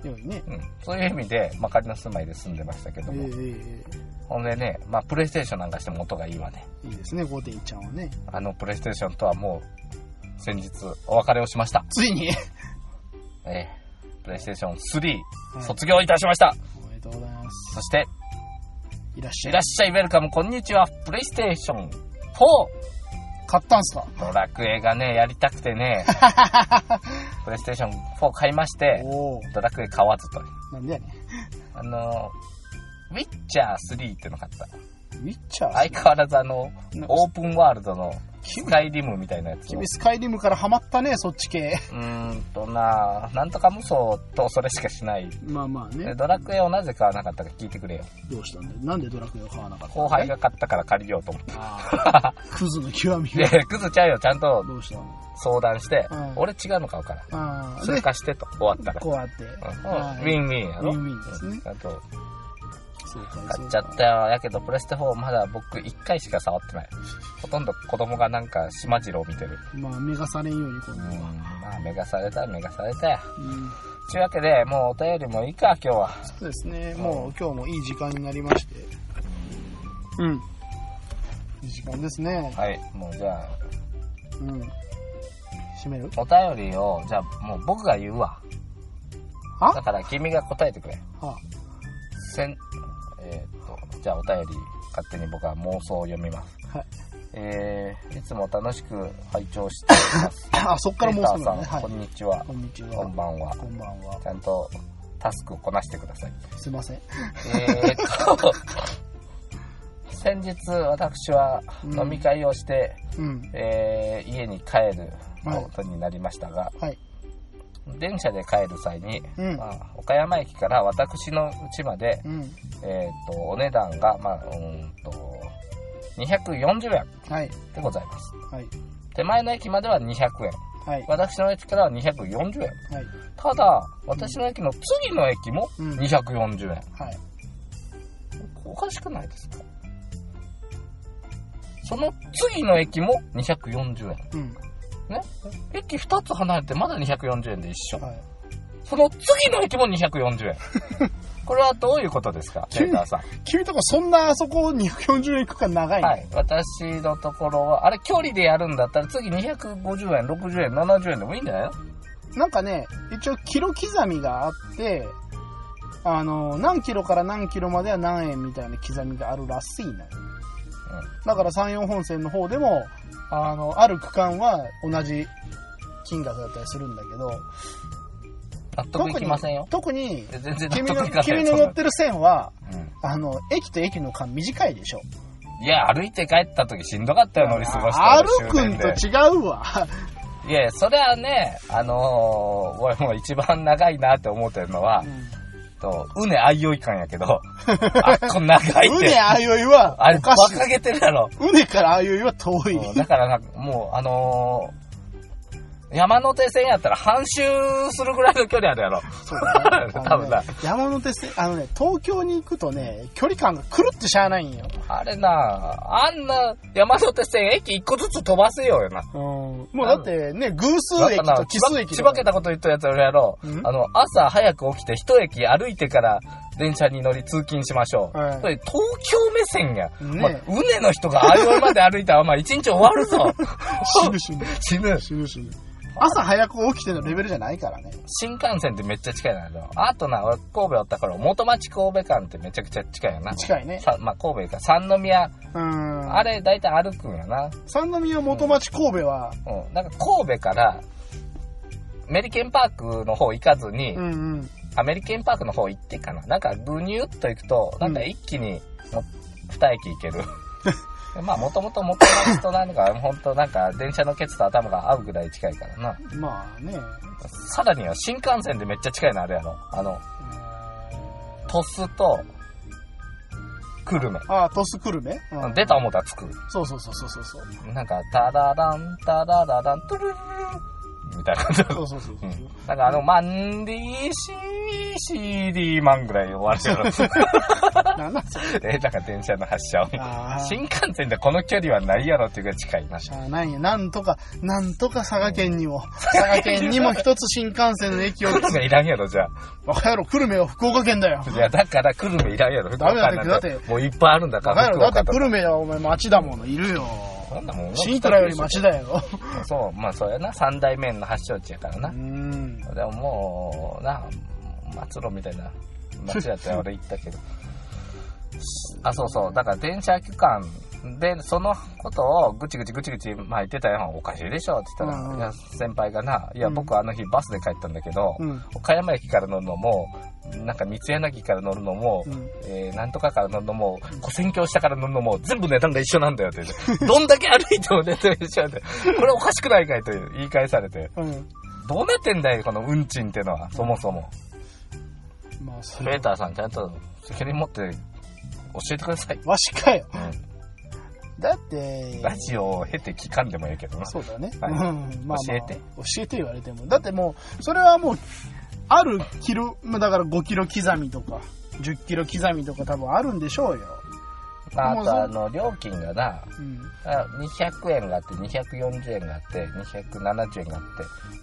良いね。 うん。そういう意味で、まあ、仮の住まいで住んでましたけども。えー、ほんでね、まあ、プレイステーションなんかしても音がいいわね。 いいですね、ごてんいちちゃんはね。 あのプレイステーションとはもう、先日お別れをしました。 ついにええー、プレイステーションスリー、はい、卒業いたしました。 おめでとうございます。 そして、 いらっしゃい。 いらっしゃい、ウェルカム、こんにちは。プレイステーションフォー。 買ったんすか？ ドラクエがね、やりたくてね、プレイステーションフォー買いまして、ドラクエ買わずと。 なんでやねん。 あの、ウィッチャースリーっての買った。 ウィッチャー相変わらずあの、オープンワールドのスカイリムみたいなやつ。 君スカイリムからハマったね、そっち系。 うーんとななんとか無双とそれしかしない。 まあまあね。 ドラクエをなぜ買わなかったか聞いてくれよ。 どうしたんだよ。なんでドラクエを買わなかったの？ 後輩が買ったから借りようと思って。 あクズの極み。 いや、クズちゃうよ。ちゃんとどうしたの相談して、 うん、 俺違うの買うから。あそれ貸してと、終わったら。 こうやって。うん、 ウィンウィンやろ。 ウィンウィンですね。 あと買っちゃったよ。やけどプレステフォーまだ僕いっかいしか触ってない。ほとんど子供がなんか島次郎見てる。 まあ目がされんようにこの、 うん、まあ目がされたら目がされたよ。うんというわけでもうお便りもいいか今日は。 そうですね、もう今日もいい時間になりまして、うん、いい時間ですね。 はい、もうじゃあ、 うん、閉める？ お便りをじゃあもう僕が言うわ。だから君が答えてくれ。はあ、せんえー、っとじゃあお便り勝手に僕は妄想を読みます。はい。えー、いつも楽しく拝聴しています。 あ、そっから妄想ね。 さん、はい、こんにちは。 こんにちは。 こんばんは。 こんばんは。 ちゃんとタスクをこなしてください。 すいません。 えーっと先日私は飲み会をして、うん、えー、家に帰ることになりましたが、はいはい、電車で帰る際に、うんまあ、岡山駅から私の家まで、うんえー、とお値段が、まあ、うんとにひゃくよんじゅうえんでございます、はいはい、手前の駅まではにひゃくえん、はい、私の駅からはにひゃくよんじゅうえん、はい、ただ私の駅の次の駅もにひゃくよんじゅうえん、うんはい、おかしくないですか？その次の駅もにひゃくよんじゅうえん、うんね、駅ふたつ離れてまだにひゃくよんじゅうえんで一緒、はい、その次の駅もにひゃくよんじゅうえんこれはどういうことですかペーターさん。 君とこそんなあそこにひゃくよんじゅうえん行くか長いね。 はい、私のところはあれ距離でやるんだったら次にひゃくごじゅうえんろくじゅうえんななじゅうえんでもいいんじゃないの？なんかね一応キロ刻みがあってあの何キロから何キロまでは何円みたいな刻みがあるらしいのよ。だから山陽本線の方でもあのある区間は同じ金額だったりするんだけど納得いきませんよ。 特に全然君の、君の乗ってる線は、うん、あの駅と駅の間短いでしょ。 いや歩いて帰った時しんどかったよ乗り過ごして。 歩くんと違うわ。 いやそれはねあのー、俺も一番長いなって思ってるのは、うんと、うねあいおい感やけど、あっこ長いって。 うねあいおいは、 あれ、馬鹿げてるやろ。 うねからあいおいは遠い。 だからな、もう、あのー、山手線やったら半周するぐらいの距離あるやろ。 そうだね。多分な。山手線、あのね、東京に行くとね、距離感が狂ってしゃあないんよ。 あれな、あんな山手線駅一個ずつ飛ばせようよな。 うん。もうだってね、偶数駅と奇数駅。 ちばけたこと言ったやつやろ。あの、朝早く起きて一駅歩いてから電車に乗り通勤しましょう。はい、それ東京目線や。ねまあ、うねの人があいおいまで歩いたら、まあ一日終わるぞ。 死ぬ死ぬ。 死ぬ。 死ぬ死ぬ。朝早く起きてのレベルじゃないからね。 新幹線ってめっちゃ近いな。あとな、俺神戸おったから元町神戸間ってめちゃくちゃ近いよな。 近いね。 さまあ神戸か三宮。うん。あれだいたい歩くんやな。 三宮元町神戸は、 うん。うん。なんか神戸からメリケンパークの方行かずに、うんうん、アメリケンパークの方行ってかな。なんかブニュッと行くと、なんか一気にも二駅行ける。まあもともと元町となんか本当なんか電車のケツと頭が合うぐらい近いからな。 まあね。 さらには新幹線でめっちゃ近いのあるやろ。あの鳥栖と久留米。 ああ鳥栖久留米、 うん、出た思ったら着く。 そうそうそうそうそう。 なんかタラランタラララントゥルルルみたいな感じ。 そうそうそうそう、うん。 なんかあのマンディーシーシーディー マンぐらい終わるやろ。 なんなんそれ。 え、だから電車の発車を。新幹線でこの距離はないやろっていうぐらい近いな。 しゃあないや。なんとか、なんとか佐賀県にも、佐賀県にも一つ新幹線の駅を。 久留米いらんやろ、じゃあ。 バカ野郎、久留米は福岡県だよ。 いや、だから久留米いらんやろ、 ダメだって、だって。 もういっぱいあるんだから。 バカ野郎、だって久留米はお前町だもの、いるよ。 そんなもん。 新倉より町だよ。 そう、まあそうやな。三大麺の発祥地やからな。うん。でももう、な、松路みたいな街やったら俺行ったけど。あ、そうそう。だから電車区間で、そのことをぐちぐちぐちぐち巻いてたよ。おかしいでしょって言ったら、うん、いや先輩がな、いや、僕あの日バスで帰ったんだけど、うん、岡山駅から乗るのも、なんか三柳から乗るのも、うん、えー、なんとかから乗るのも、古戦橋下から乗るのも、全部値段が一緒なんだよって言って、どんだけ歩いても値段一緒なんだよ。これおかしくないかいと言い返されて、うん、どうなってんだよ、この運賃ってのは、そもそも。まあ、ペーターさん、ちゃんと責任持って教えてください。 わしかよ。うんだって、 ラジオを経て聞かんでもいいけどな。 そうだね。 はい、うんまあまあ、教えて。 教えて言われても。だってもう、それはもう、あるキロ、だからごキロ刻みとか、じゅっキロ刻みとか多分あるんでしょうよ。 まあ、あとあの、料金がな、うん、にひゃくえんがあって、にひゃくよんじゅうえんがあって、にひゃくななじゅうえんがあって、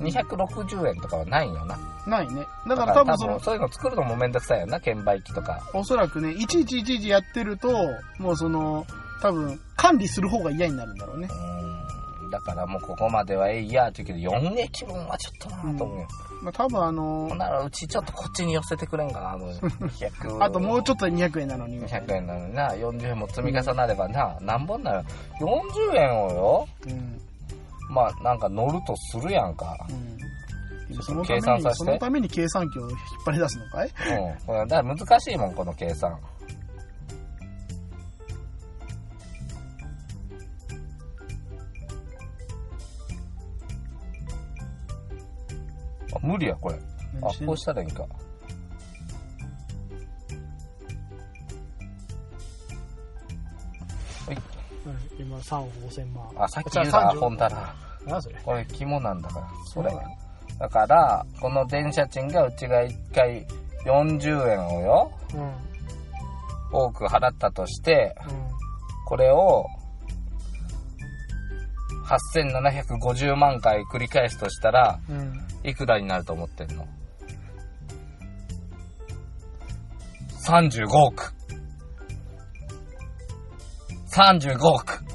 にひゃくろくじゅうえんとかはないんよな。 ないね。だから多分その、 そういうの作るのもめんどくさいよな、券売機とか。 おそらくね、いちいちいちいちやってると、もうその、多分、管理する方が嫌になるんだろうね。 うん。だからもうここまではえいやって言うけど、よん駅分はちょっとなと思うよ。 うん、まあ多分あのー、 ほんならうちちょっとこっちに寄せてくれんかな、あの、にひゃく。 あともうちょっとでにひゃくえんなのに。 にひゃくえんなのにな、よんじゅうえんも積み重なればな、うん、何本なのよんじゅうえんをよ。うん。まあなんか乗るとするやんか。うん。 その計算させて。そのために計算機を引っ張り出すのかい？ うん。これだから難しいもん、この計算。あ、無理や、これ。あ、こうしたらいいんか。はい。 今さんおくごせんまん。 あ、さっき言うた、ほんだら。 何それ？ これ肝なんだから。それ。だから、この電車賃がうちがいっかいよんじゅうえんをよ、うん、多く払ったとして、うん、これをはっせんななひゃくごじゅうまんかい繰り返すとしたら、うん、いくらになると思ってんの？さんじゅうごおく。さんじゅうごおく。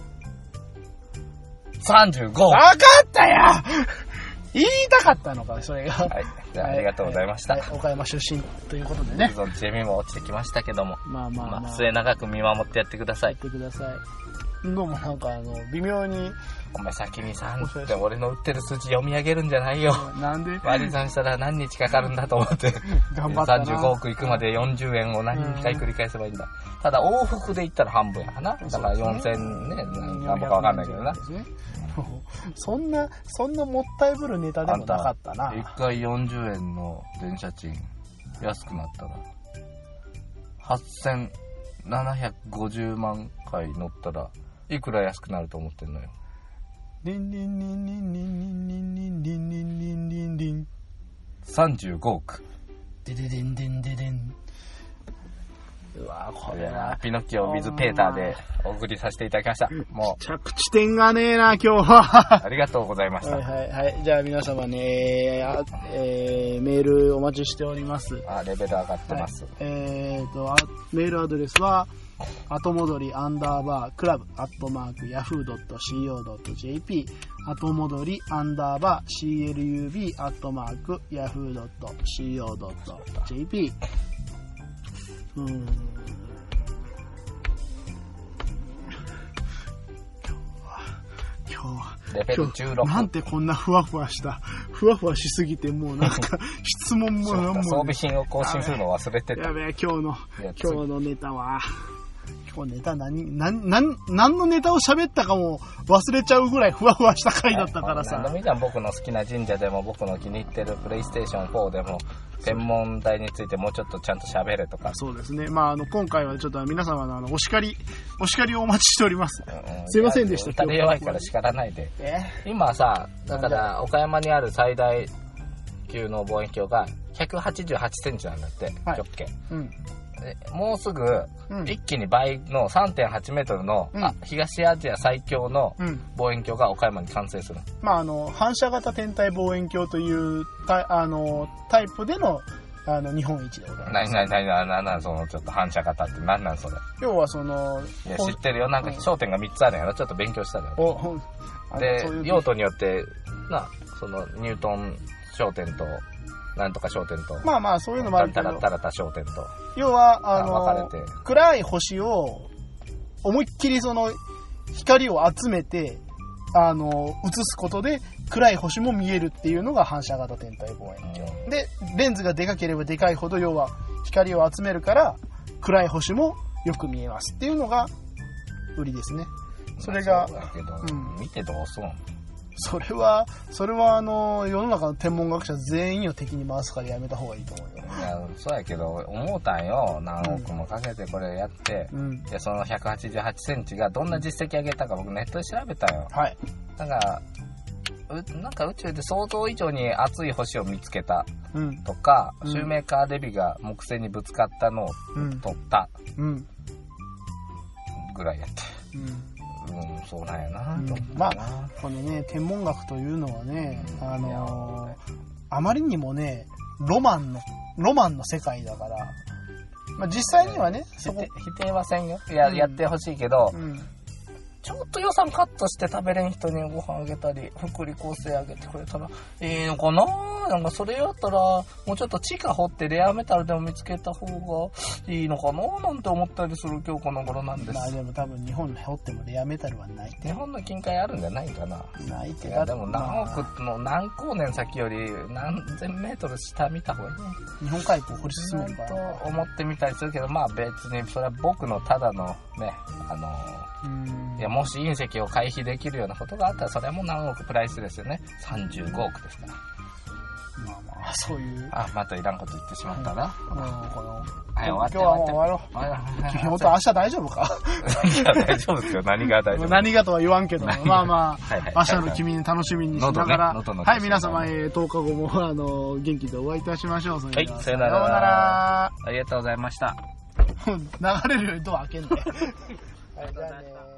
さんじゅうごおく。 わかったよ言いたかったのか、それが。はい。 じゃあ、ありがとうございました。はいはい、 岡山出身ということでね。 ジェミも落ちてきましたけども。 まあまあまあ。まあ、 末永く見守ってやってください。 やってください。どうもなんかあの、微妙に。 お前先にさんって俺の売ってる数字読み上げるんじゃないよ。 なんで割り算したら何日かかるんだと思って。 頑張ったな。 さんじゅうごおくいくまでよんじゅうえんを何回繰り返せばいいんだ。うん、ただ往復で言ったら半分やな。だからよんせんね、何ぼかわかんないけどな。 そんな、そんなもったいぶるネタでもなかったな。 いっかいよんじゅうえんの電車賃、安くなったら、はっせんななひゃくごじゅうまんかい乗ったら、いくら安くなると思ってんのよ。 リンリンリンリンリンリンリンリンリンリンリンリンリン。 さんじゅうごおく。 デデデンデンデデン。うわぁ、これは。 ピノッキオ with ペーターでお送りさせていただきました。もう。 着地点がねえな、今日は。 ありがとうございました。 はいはいはい。じゃあ皆様ね、えー、メールお待ちしております。 あ、レベル上がってます。はい、 えーと、メールアドレスは、後戻りアンダーバークラブアットマークヤフードットシーオードットジェーピー 後戻りアンダーバー シーエルユービー アットマークヤフードットシーオードットジェーピー うーん今日は今日はレベルじゅうろくなんてこんなふわふわしたふわふわしすぎてもうなんか質問も何も装備品を更新するの忘れてた。 やべえ今日の今日のネタは今日ネタ何何何何のネタを喋ったかも忘れちゃうぐらいふわふわした回だったからさ。 何でもいいじゃん。僕の好きな神社でも僕の気に入ってるプレイステーションフォーでも天文台についてもうちょっとちゃんと喋れとか。 そうですね。まああの今回はちょっと皆様のあのお叱りお叱りをお待ちしております。うん、すいませんでした。 打たれ弱いから叱らないで。今さだから岡山にある最大級の望遠鏡がひゃくはちじゅうはちセンチなんだって、はい、直径。うん。でもうすぐ、一気に倍の さんてんはちメートルの、うん、あ東アジア最強の望遠鏡が岡山に完成する。 まあ、あの、反射型天体望遠鏡というタイ、あの、タイプでの、あの、日本一でございます。 なになになになになにその、ちょっと反射型って何なんそれ。 要はその、 いや、知ってるよ。なんか焦点がみっつあるんやろ。ちょっと勉強したのよ。おで、用途によって、な、その、ニュートン焦点と、なんとか焦点と。 まあまあ、そういうのもあるけど。 タラタラタ焦点と。 要は、あの、分かれて暗い星を、思いっきりその、光を集めて、あの、映すことで、暗い星も見えるっていうのが反射型天体望遠鏡。うん、で、レンズがでかければでかいほど、要は、光を集めるから、暗い星もよく見えますっていうのが、売りですね。それが、 そうだけど、うん、見てどうすんの？ それは、それはあの、世の中の天文学者全員を敵に回すからやめた方がいいと思うよ。 いや、そうやけど、思うたんよ。何億もかけてこれやって、うん、で、そのひゃくはちじゅうはちセンチがどんな実績上げたか僕ネットで調べたよ。はい。だから、うなんか宇宙で想像以上に熱い星を見つけたとか、うん、シューメーカーレビが木星にぶつかったのを撮った、うん、ぐらいやって。うんうん、そうなんやな、うん、 まあこのね天文学というのはね、うん、あのー、あまりにもねロマンのロマンの世界だから、まあ、実際にはねそこ否定はせんよ。や、うん、やってほしいけど、うん、ちょっと予算カットして食べれん人にご飯あげたり福利厚生あげてくれたらいいのかな。なんかそれやったらもうちょっと地下掘ってレアメタルでも見つけた方がいいのかななんて思ったりする今日この頃なんです。 まあでも多分日本で掘ってもレアメタルはない。 日本の近海あるんじゃないかな。 ないって。 いやでも何億の何光年先より何千メートル下見た方がいいね。 日本海溝掘り進めると思ってみたりするけど、まあ別にそれは僕のただのねあのいやもし隕石を回避できるようなことがあったらそれはもう何億プライスですよね。さんじゅうごおくですから。 まあまあそういうあまたいらんこと言ってしまったな。うん、このはい今日はもう終わろう。君本当明日大丈夫か？ いや大丈夫ですよ。何が大丈夫？ 何がとは言わんけど、まあまあ明日の君に楽しみにしながら、はい皆様とおかごもあの元気でお会いいたしましょう。 はい、さよなら。ありがとうございました。 流れるようにドア開けんで。はいじゃあね。